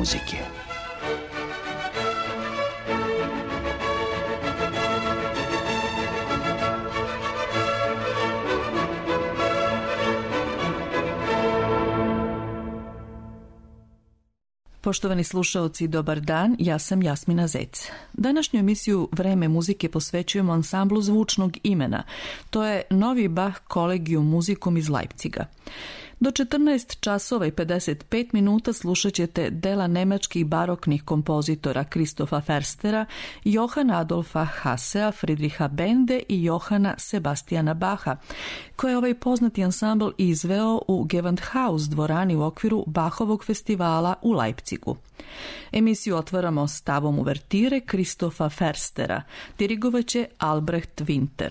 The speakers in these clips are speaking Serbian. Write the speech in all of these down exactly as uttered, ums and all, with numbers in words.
muzike. Poštovani slušaoci, dobar dan, ja sam Jasmina Zec. Današnju emisiju Vreme muzike posvećujemo ansamblu zvučnog imena. To je Novi Bach Collegium Musicum iz Leipziga. Do četrnaest časova i pedeset pet minuta slušat ćete dela nemačkih baroknih kompozitora Christopha Förstera, Johanna Adolfa Hassea, Friedricha Bende i Johana Sebastiana Bacha, koje je ovaj poznati ansambl izveo u Gewandhaus dvorani u okviru Bachovog festivala u Leipzigu. Emisiju otvaramo stavom uvertire Christopha Förstera, dirigovaće Albrecht Winter.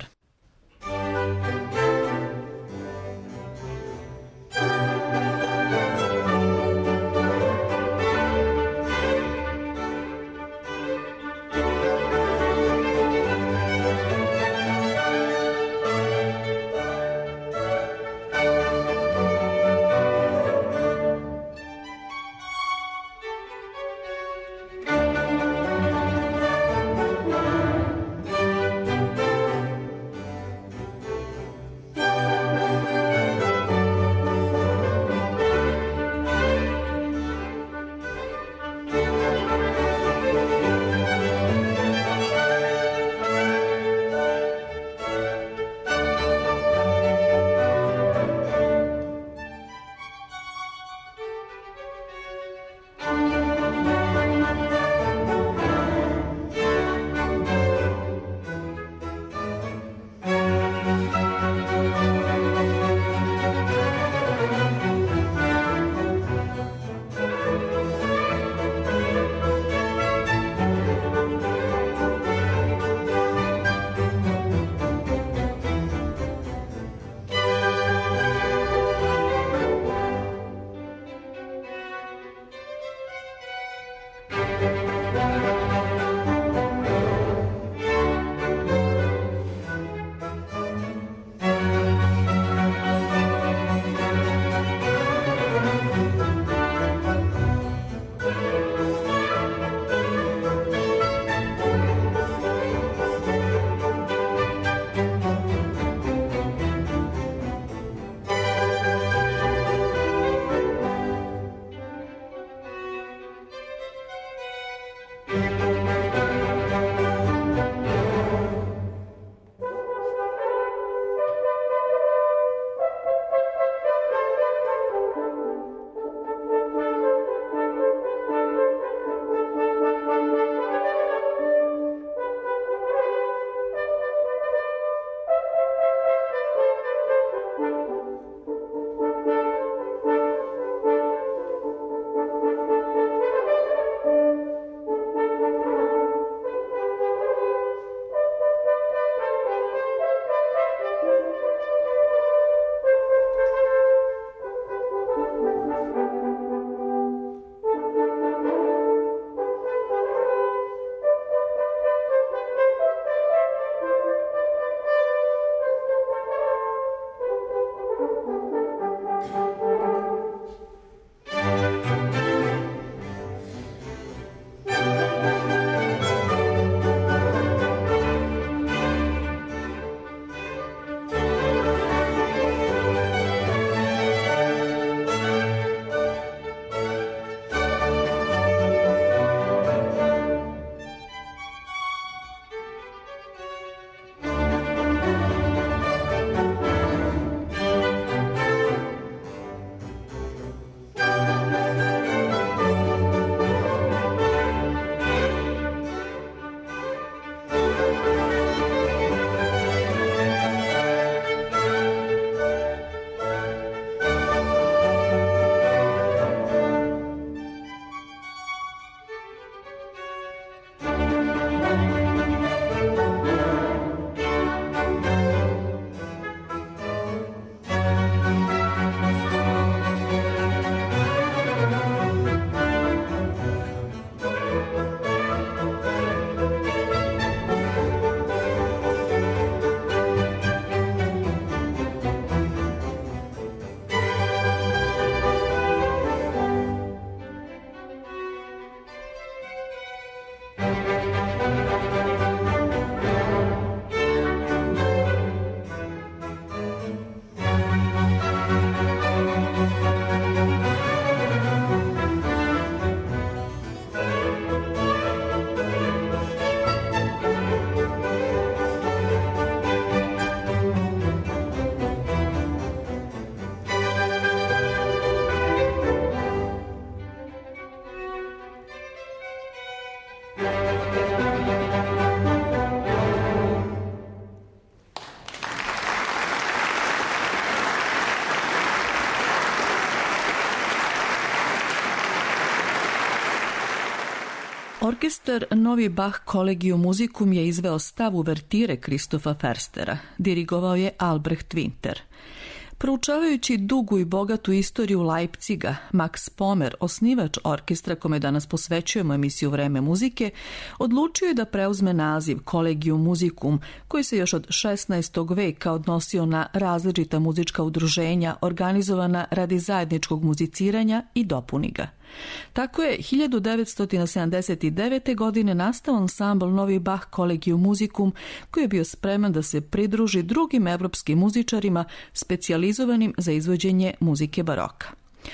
Orkestar Novi Bach Collegium Musicum je izveo stav uvertire Kristofa Ferstera. Dirigovao je Albrecht Winter. Proučavajući dugu i bogatu istoriju Leipziga, Max Pomer, osnivač orkestra kome danas posvećujemo emisiju Vreme muzike, odlučio je da preuzme naziv Collegium Musicum, koji se još od šesnaestog veka odnosio na različita muzička udruženja organizovana radi zajedničkog muziciranja i dopuni ga. Tako je hiljadu devetsto sedamdeset devete. godine nastao ansambl Novi Bach Collegium Musicum, koji je bio spreman da se pridruži drugim evropskim muzičarima specijalizovanim za izvođenje muzike baroka.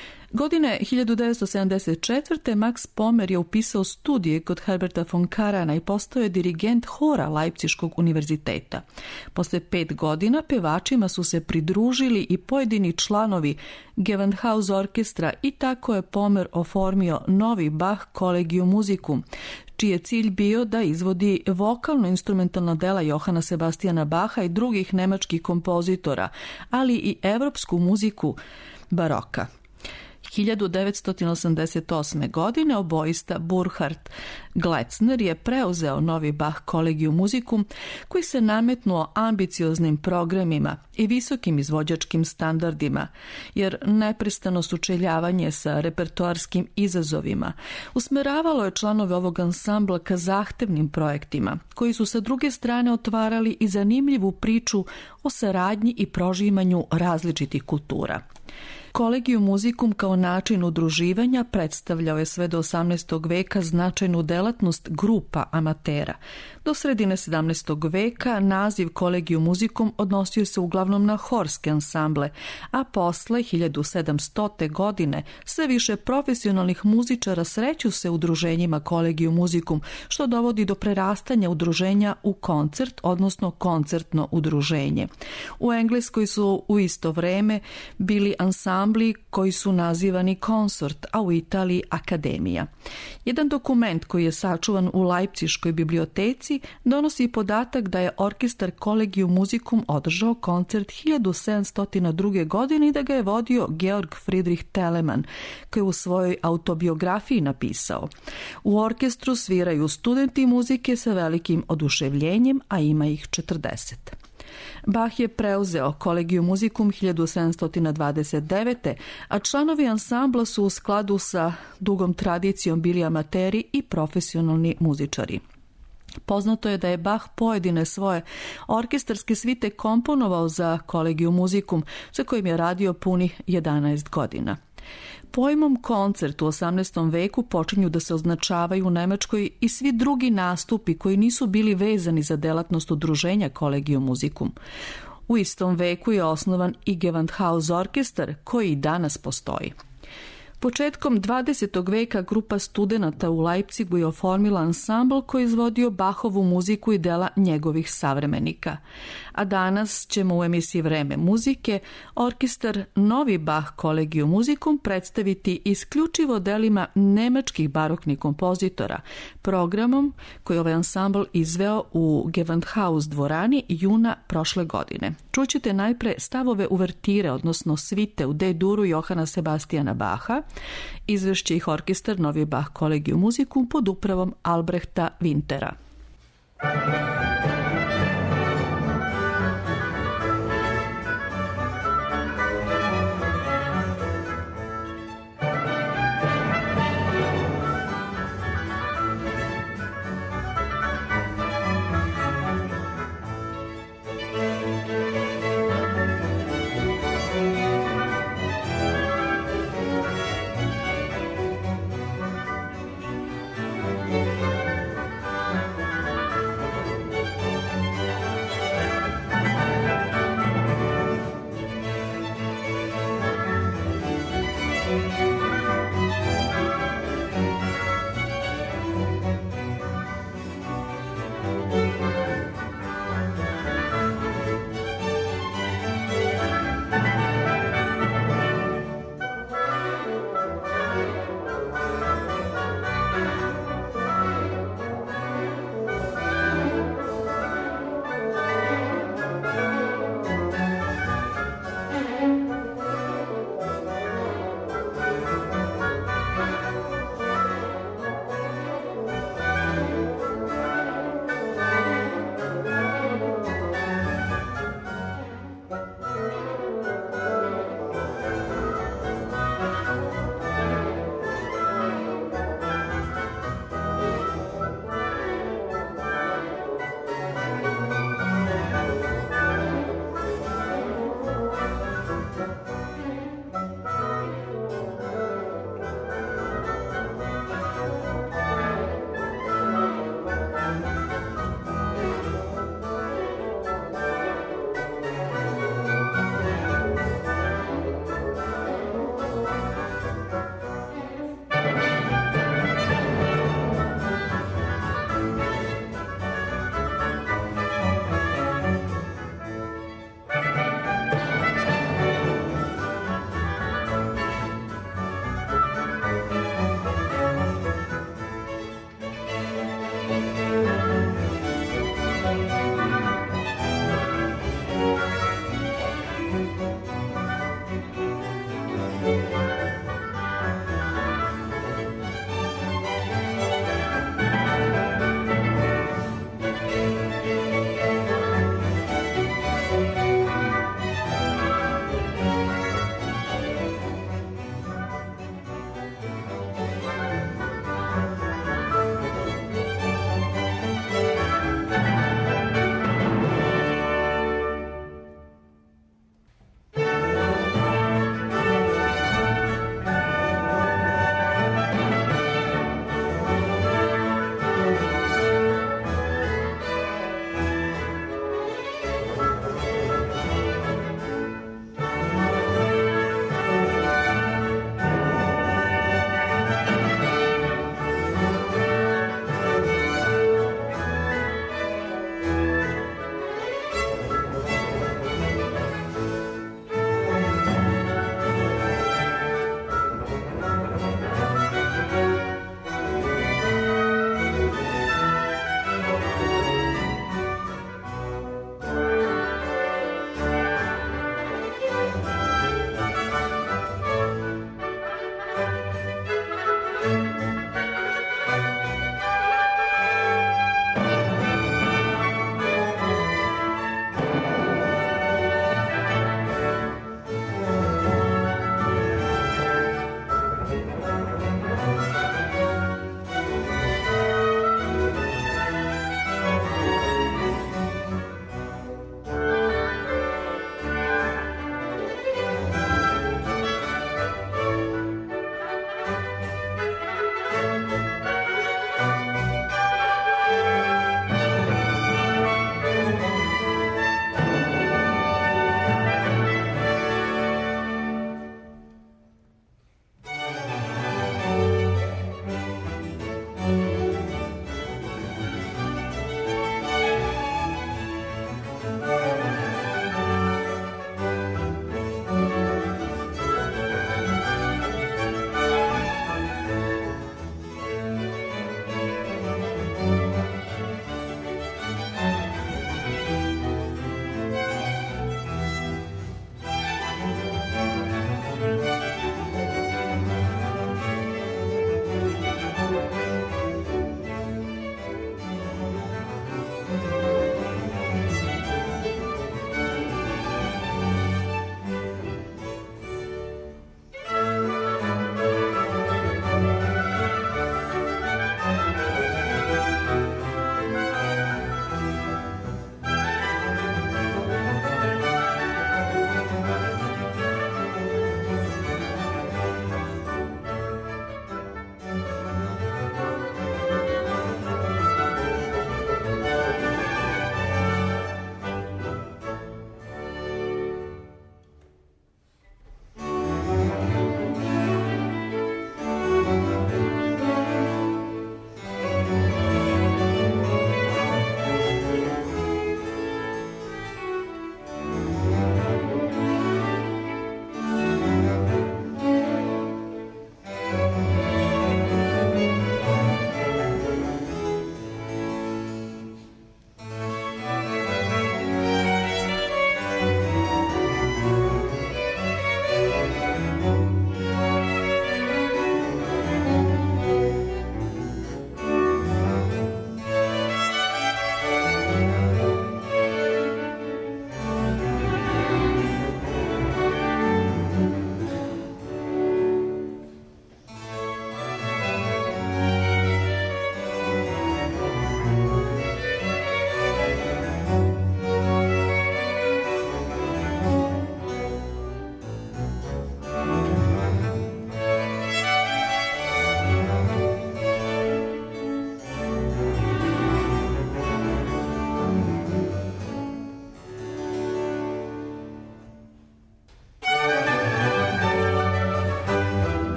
Godine hiljadu devetsto sedamdeset četvrte. Max Pomer je upisao studije kod Herberta von Karana i postao je dirigent hora Leipziškog univerziteta. Posle pet godina pevačima su se pridružili i pojedini članovi Gewandhaus orkestra i tako je Pomer oformio Novi Bach Collegium Musicum, čiji je cilj bio da izvodi vokalno-instrumentalna dela Johana Sebastijana Baha i drugih nemačkih kompozitora, ali i evropsku muziku baroka. hiljadu devetsto osamdeset osme. godine oboista Burkhard Gletzner je preuzeo Novi Bach Collegium Musicum, koji se nametnuo ambicioznim programima i visokim izvođačkim standardima, jer neprestano sučeljavanje sa repertoarskim izazovima usmeravalo je članove ovog ansambla ka zahtevnim projektima, koji su sa druge strane otvarali i zanimljivu priču o saradnji i prožimanju različitih kultura. Collegium Musicum kao način udruživanja predstavljao je sve do osamnaestog veka značajnu delatnost grupa amatera. Do sredine sedamnaestog veka naziv Collegium Musicum odnosio se uglavnom na horske ansamble, a posle hiljadu sedamstote. godine sve više profesionalnih muzičara sreću se udruženjima Collegium Musicum, što dovodi do prerastanja udruženja u koncert, odnosno koncertno udruženje. U Engleskoj su u isto vreme bili ansambli koji su nazivani konsort, a u Italiji akademija. Jedan dokument koji je sačuvan u Leipziškoj biblioteci donosi podatak da je orkestar Collegium Musicum održao koncert hiljadu sedamsto druge. godine i da ga je vodio Georg Friedrich Telemann, koji je u svojoj autobiografiji napisao: u orkestru sviraju studenti muzike sa velikim oduševljenjem, a ima ih četrdeset. Bach je preuzeo Collegium Musicum hiljadu sedamsto dvadeset devete. a članovi ansambla su u skladu sa dugom tradicijom bili amateri i profesionalni muzičari. Poznato je da je Bach pojedine svoje orkestarske svite komponovao za Collegium Musicum, sa kojim je radio punih jedanaest godina. Pojmom koncert u osamnaestom veku počinju da se označavaju u Nemačkoj i svi drugi nastupi koji nisu bili vezani za delatnost udruženja Collegium Musicum. U istom veku je osnovan i Gewandhaus orkestar, koji i danas postoji. Početkom dvadesetog veka grupa studenata u Leipzigu je oformila ansambl koji je izvodio Bachovu muziku i dela njegovih savremenika. A danas ćemo u emisiji Vreme muzike orkestar Novi Bach Collegium Musicum predstaviti isključivo delima nemačkih baroknih kompozitora, programom koji ovaj ansambl izveo u Gewandhaus dvorani juna prošle godine. Čućete najpre stavove uvertire, odnosno svite u D-duru Johana Sebastijana Baha. Izvešće ih orkestar Novi Bach Collegium Musicum pod upravom Albrechta Wintera.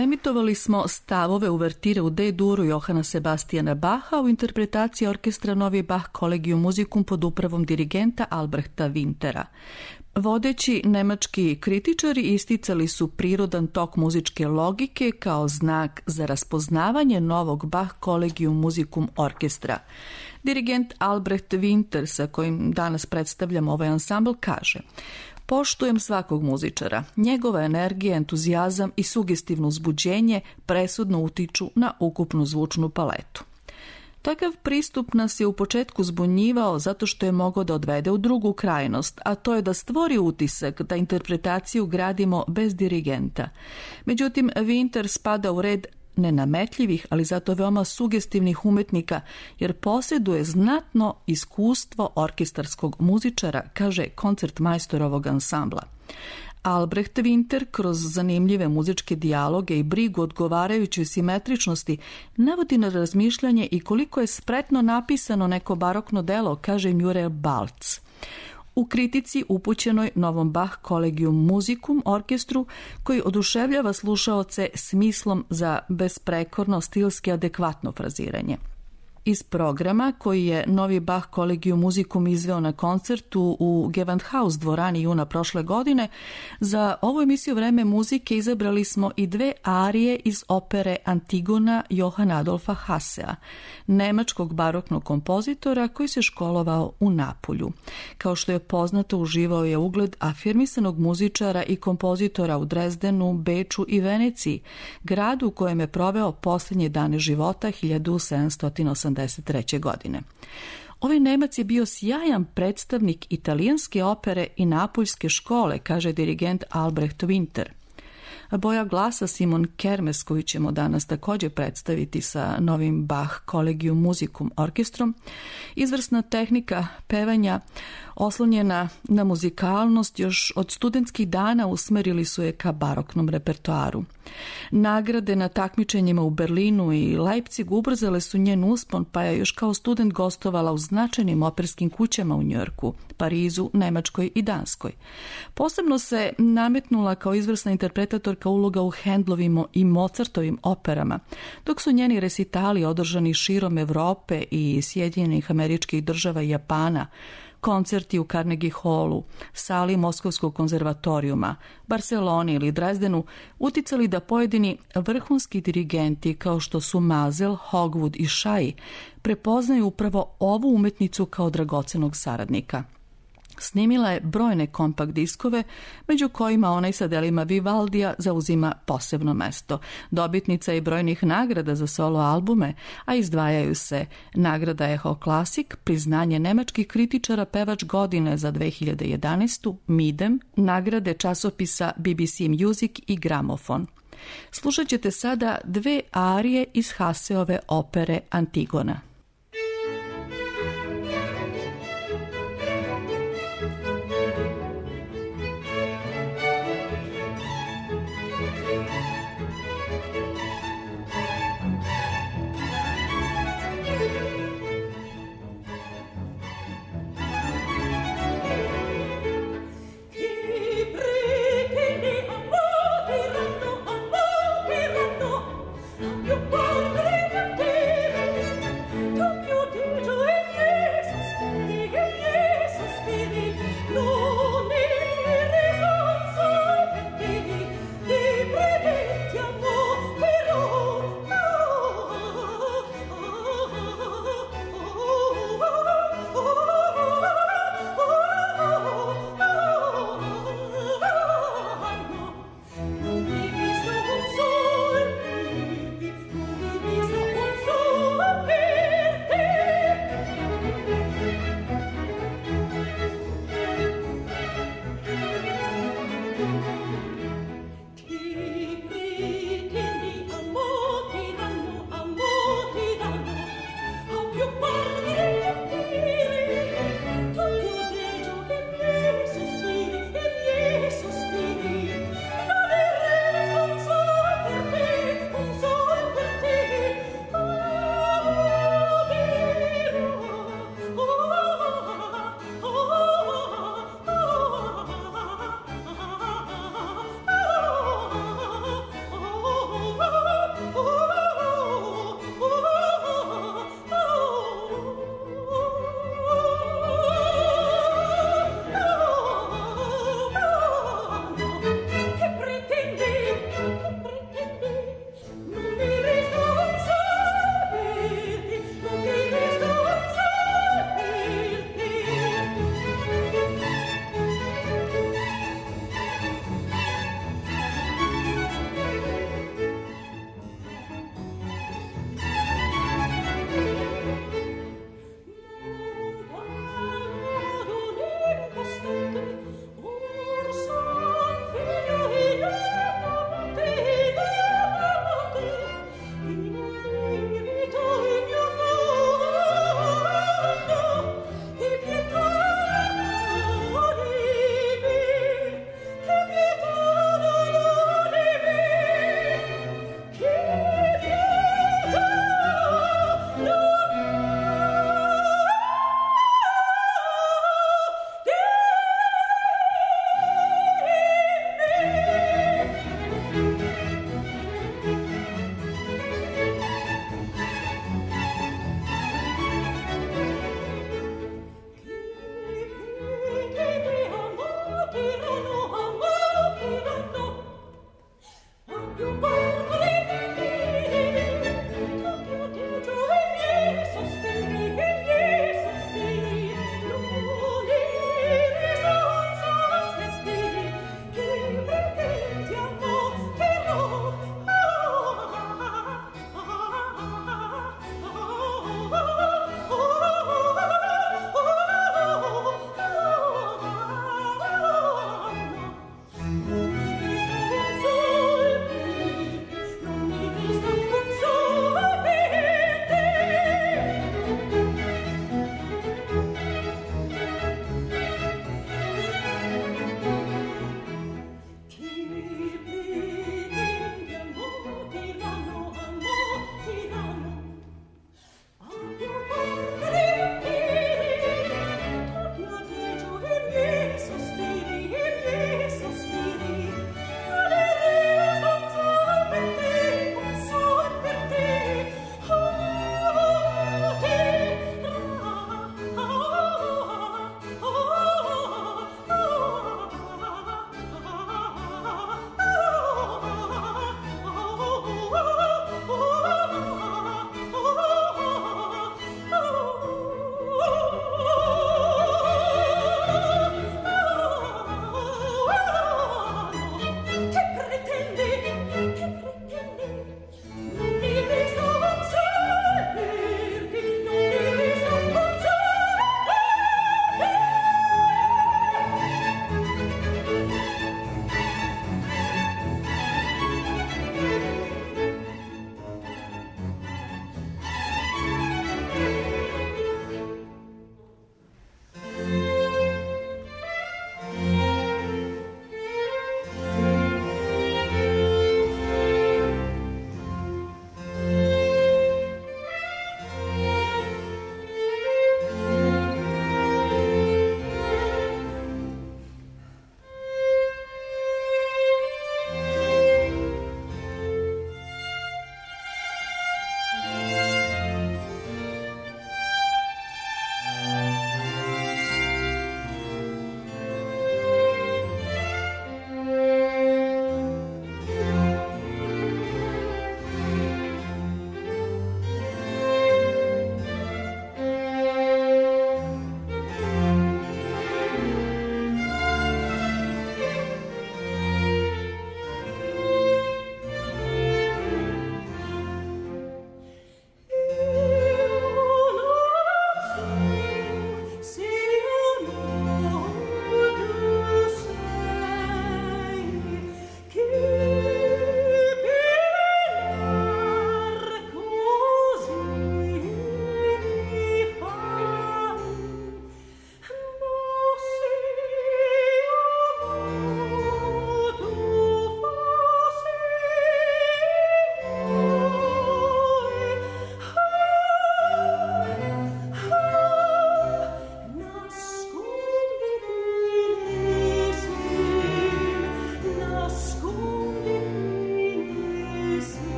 emitovali smo stavove uvertire u D-duru Johana Sebastijana Bacha u interpretaciji orkestra Novi Bach Collegium Musicum pod upravom dirigenta Albrehta Wintera. Vodeći nemački kritičari isticali su prirodan tok muzičke logike kao znak za raspoznavanje novog Bach Collegium Musicum orkestra. Dirigent Albrecht Winter, sa kojim danas predstavljamo ovaj ansambl, kaže: Poštujem svakog muzičara. Njegova energija, entuzijazam i sugestivno uzbuđenje presudno utiču na ukupnu zvučnu paletu. Takav pristup nas je u početku zbunjivao zato što je mogao da odvede u drugu krajnost, a to je da stvori utisak da interpretaciju gradimo bez dirigenta. Međutim, Winter spada u red nenametljivih, ali zato veoma sugestivnih umetnika, jer posjeduje znatno iskustvo orkestarskog muzičara, kaže koncertmajstor ovog ansambla. Albrecht Winter kroz zanimljive muzičke dijaloge i brigu odgovarajućoj simetričnosti navodi na razmišljanje i koliko je spretno napisano neko barokno delo, kaže Muriel Balc. U kritici upućenoj novom Bach Collegium Musicum orkestru, koji oduševljava slušaoce smislom za besprekorno stilski adekvatno fraziranje. Iz programa koji je novi Bach Collegium Musicum izveo na koncertu u Gewandhaus dvorani juna prošle godine, za ovu emisiju Vreme muzike izabrali smo i dve arije iz opere Antigona Johanna Adolfa Hassea, nemačkog baroknog kompozitora koji se školovao u Napulju. Kao što je poznato, uživao je ugled afirmisanog muzičara i kompozitora u Drezdenu, Beču i Veneciji, gradu u kojem je proveo posljednje dane života hiljadu sedamsto osamdeset treće. godine. Ovaj Nemac je bio sjajan predstavnik italijanske opere i napuljske škole, kaže dirigent Albrecht Winter. Boja glasa Simon Kermes, koju ćemo danas također predstaviti sa novim Bach Collegium Musicum orkestrom, izvrsna tehnika pevanja oslonjena na muzikalnost još od studentskih dana usmerili su je ka baroknom repertoaru. Nagrade na takmičenjima u Berlinu i Leipzigu ubrzale su njen uspon, pa je još kao student gostovala u značajnim operskim kućama u Njujorku, Parizu, Nemačkoj i Danskoj. Posebno se nametnula kao izvrsna interpretatorka uloga u Handlovim i Mozartovim operama, dok su njeni resitali održani širom Evrope i Sjedinjenih Američkih Država i Japana, koncerti u Carnegie Hallu, sali Moskovskog konzervatorijuma, Barceloni ili Drezdenu uticali da pojedini vrhunski dirigenti kao što su Mazel, Hogwood i Shai prepoznaju upravo ovu umetnicu kao dragocenog saradnika. Snimila je brojne kompakt diskove, među kojima onaj sa delima Vivaldija zauzima posebno mesto. Dobitnica je brojnih nagrada za solo albume, a izdvajaju se nagrada Echo Classic, priznanje nemačkih kritičara pevač godine za dve hiljade jedanaestu, Midem, nagrade časopisa B B C Music i Gramofon. Slušat ćete sada dve arije iz Hasseove opere Antigona. Io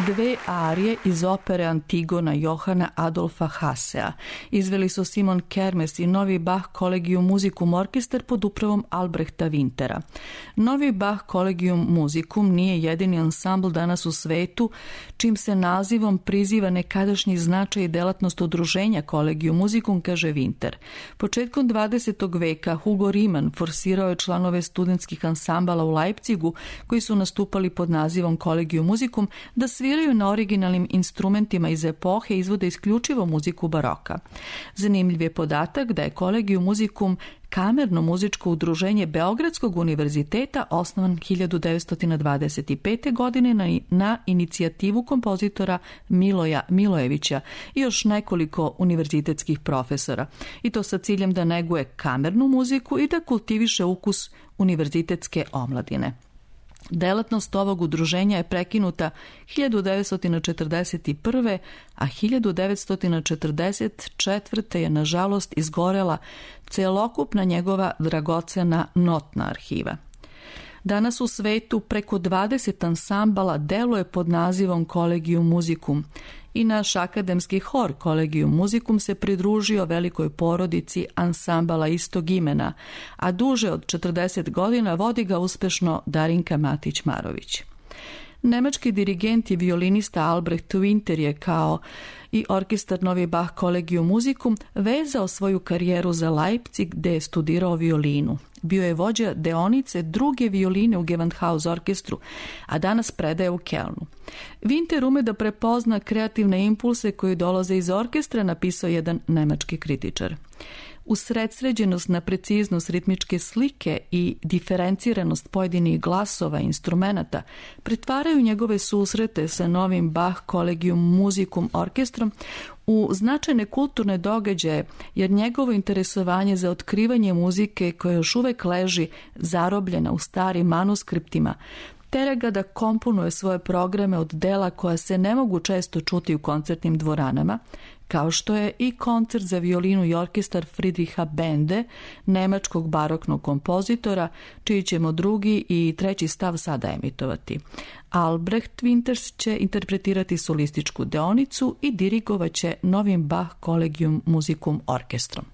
dve arije iz opere Antigona Johana Adolfa Hassea. Izveli su Simon Kermes i Novi Bach Collegium Musicum Orkestar pod upravom Albrehta Wintera. Novi Bach Collegium Musicum nije jedini ansambl danas u svetu čim se nazivom priziva nekadašnji značaj i delatnost udruženja Collegium Musicum, kaže Winter. Početkom dvadesetog veka Hugo Riemann forsirao je članove studentskih ansambala u Leipzigu koji su nastupali pod nazivom Collegium Musicum da sviraju na originalnim instrumentima iz epohe i izvode isključivo muziku baroka. Zanimljiv je podatak da je Collegium Musicum kamerno muzičko udruženje Beogradskog univerziteta osnovan hiljadu devetsto dvadeset pete. godine na, na inicijativu kompozitora Miloja Milojevića i još nekoliko univerzitetskih profesora. I to sa ciljem da neguje kamernu muziku i da kultiviše ukus univerzitetske omladine. Delatnost ovog udruženja je prekinuta hiljadu devetsto četrdeset prve. a hiljadu devetsto četrdeset četvrte. je nažalost izgorela celokupna njegova dragocena notna arhiva. Danas u svetu preko dvadeset ansambala deluje pod nazivom Collegium Musicum i naš akademski hor Collegium Musicum se pridružio velikoj porodici ansambala istog imena, a duže od četrdeset godina vodi ga uspešno Darinka Matić-Marović. Nemački dirigent i violinista Albrecht Winter je kao i orkestar Novi Bach Collegium Musicum vezao svoju karijeru za Leipzig gde je studirao violinu. Bio je vođa deonice druge violine u Gewandhaus orkestru, a danas predaje u Kelnu. Winter ume da prepozna kreativne impulse koji dolaze iz orkestra, napisao jedan nemački kritičar. Usredsređenost na preciznost ritmičke slike i diferenciranost pojedinih glasova i instrumenata pretvaraju njegove susrete sa novim Bach Collegium Musicum orkestrom u značajne kulturne događaje, jer njegovo interesovanje za otkrivanje muzike koja još uvek leži zarobljena u starim manuskriptima tera ga da komponuje svoje programe od dela koja se ne mogu često čuti u koncertnim dvoranama, kao što je i koncert za violinu i orkestar Friedricha Bende, nemačkog baroknog kompozitora, čiji ćemo drugi i treći stav sada emitovati. Albrecht Winters će interpretirati solističku deonicu i dirigovaće Novim Bach Collegium Musicum orkestrom.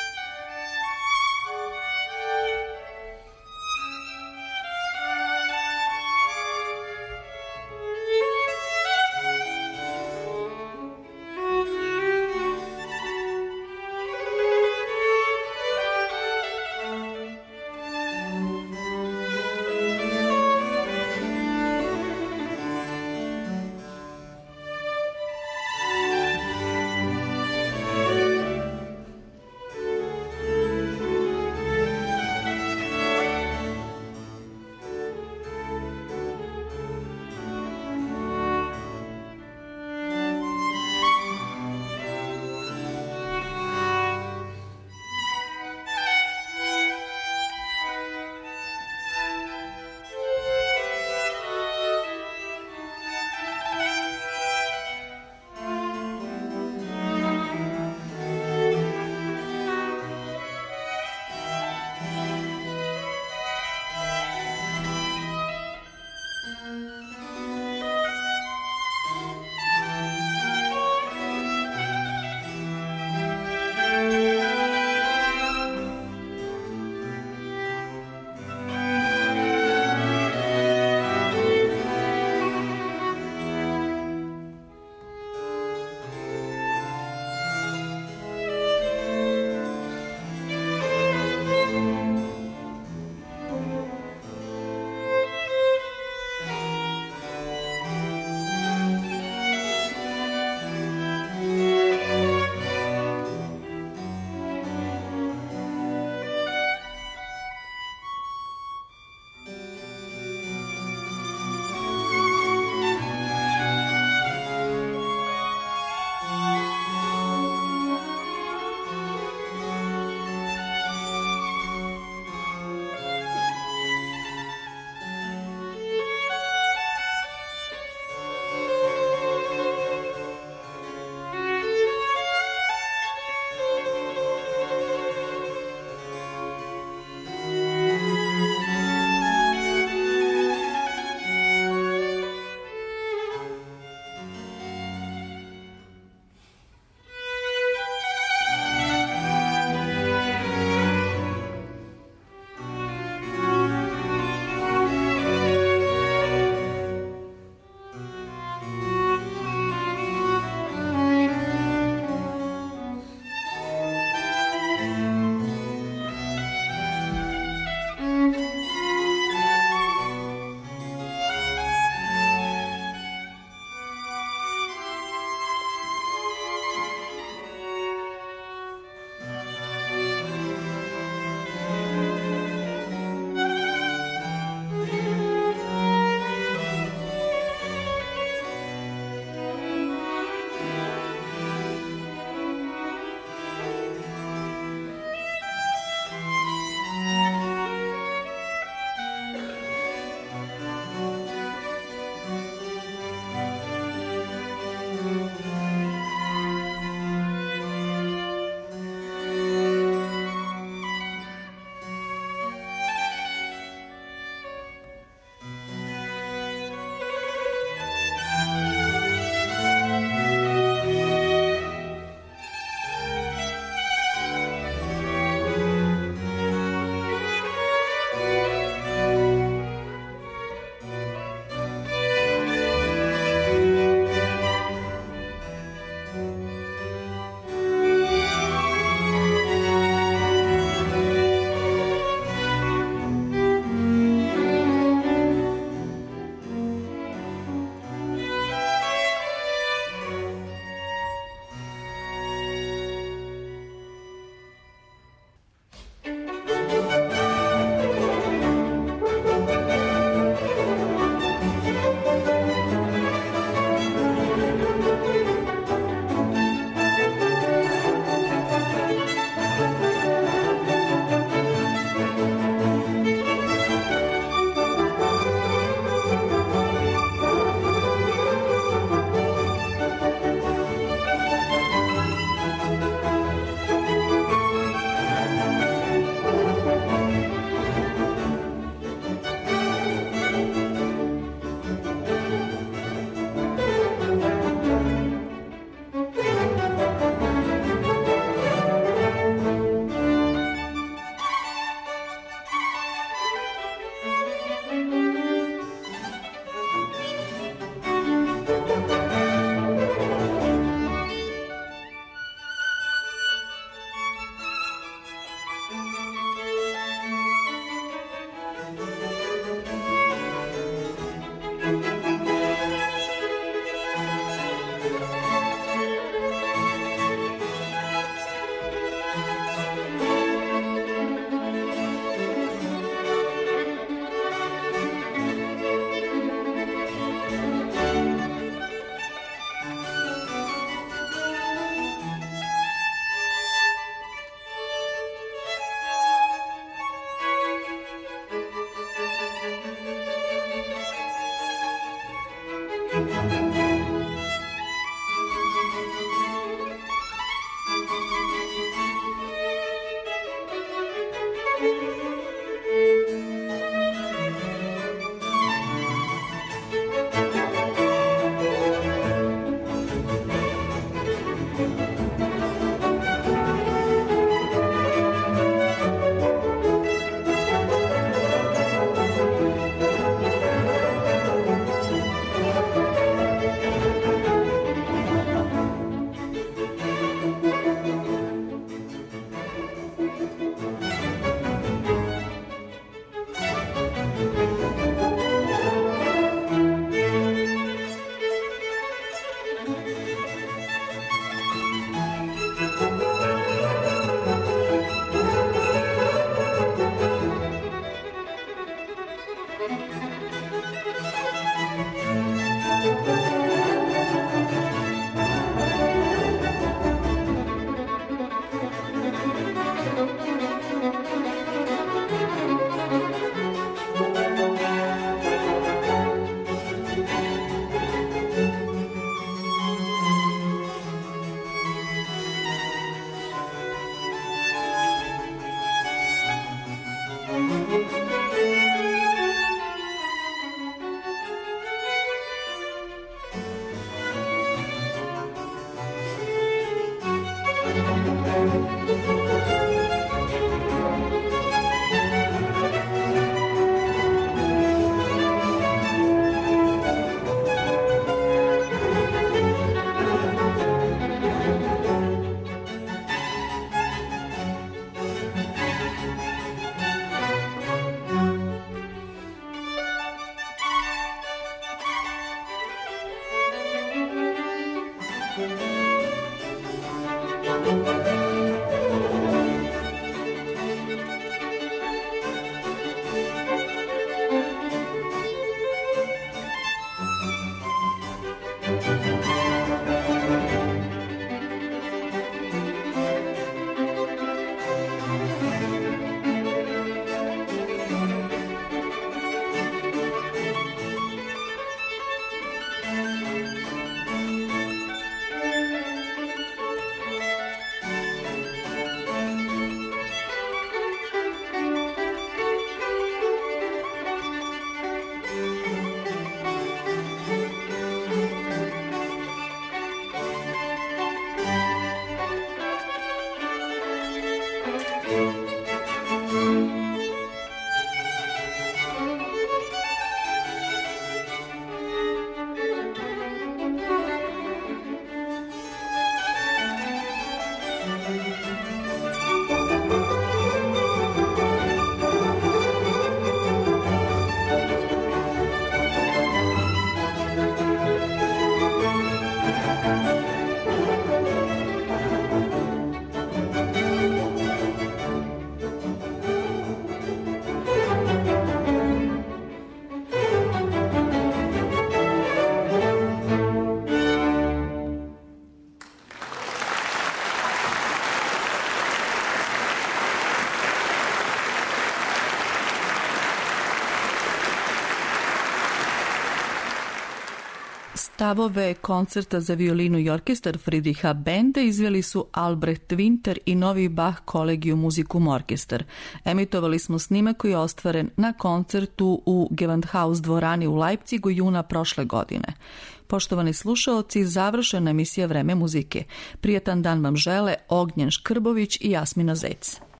Stavove koncerta za violinu i orkestar Friedricha Benda izveli su Albrecht Winter i novi Bach Collegium Musicum Orkestar. Emitovali smo snimak koji je ostvaren na koncertu u Gewandhaus dvorani u Leipzigu juna prošle godine. Poštovani slušaoci, završena emisija Vreme muzike. Prijetan dan vam žele Ognjen Škrbović i Jasmina Zec.